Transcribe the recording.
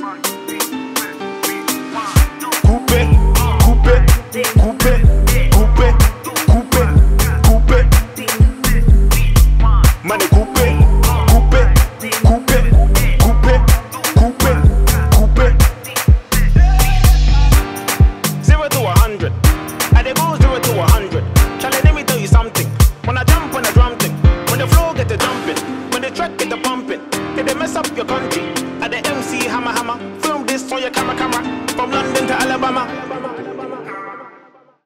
Coupe, coupe, coupe, coupe, coupe, coupe. Money coupe, coupe, coupe, coupe, coupe, coupe. 0 to 100, and they go 0 to 100. Charlie, let me tell you something. When I jump on the drum thing, when the flow get the jumping, when the track get the pumping, they mess up your country. At the MC hammer, film this on your camera, from London to Alabama.